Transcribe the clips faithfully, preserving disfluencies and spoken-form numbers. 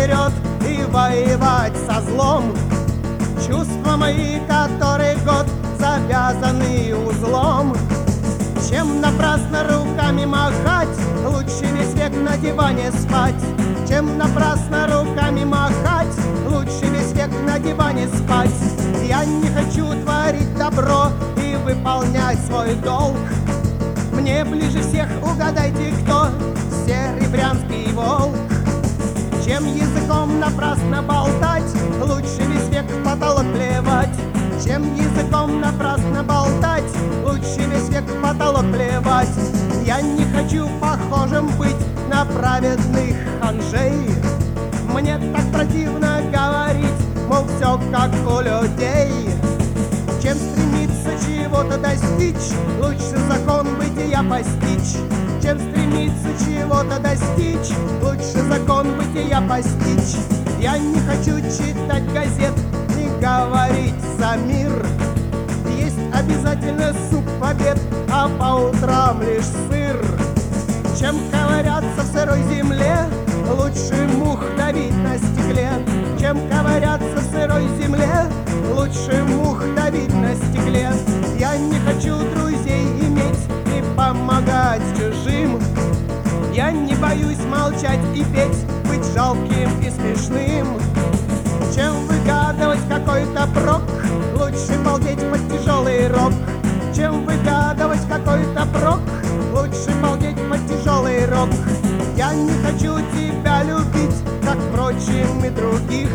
вперед и воевать со злом. Чувства мои, которые год завязаны узлом. Чем напрасно руками махать, лучше весь век на диване спать. Чем напрасно руками махать, лучше весь век на диване спать. Я не хочу творить добро и выполнять свой долг. Мне ближе всех, угадайте, кто? Серый брянский волк. Чем языком напрасно болтать, лучше весь век в потолок плевать. Чем языком напрасно болтать, лучше весь век в потолок плевать. Я не хочу похожим быть на праведных ханжей. Мне так противно говорить, мол, все как у людей. Чем стремиться чего-то достичь, лучше закон бытия постичь. Чем стремиться чего-то достичь, лучше закон бытия постичь. Я не хочу читать газет, не говорить за мир. Есть обязательно суп в обед, а по утрам лишь сыр. Чем ковыряться в сырой земле, лучше мух давить на стекле. Чем ковыряться в сырой земле, лучше мух давить на стекле. Я не хочу друзей иметь и помогать чужим. Я не боюсь молчать и петь, быть жалким и смешным. Чем выгадывать какой-то прок, лучше балдеть под тяжелый рок. Чем выгадывать какой-то прок, лучше балдеть под тяжелый рок. Я не хочу тебя любить, как впрочем и других.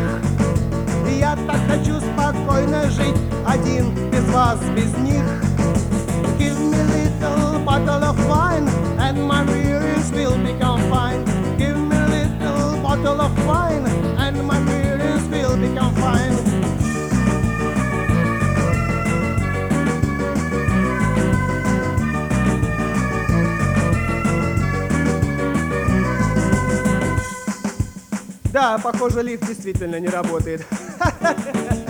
Я так хочу спокойно жить, один, без вас, без них. Give me a little bottle of wine, and my wearies will become fine. Give me a little bottle of wine, and my wearies will become fine. Да, похоже, лифт действительно не работает.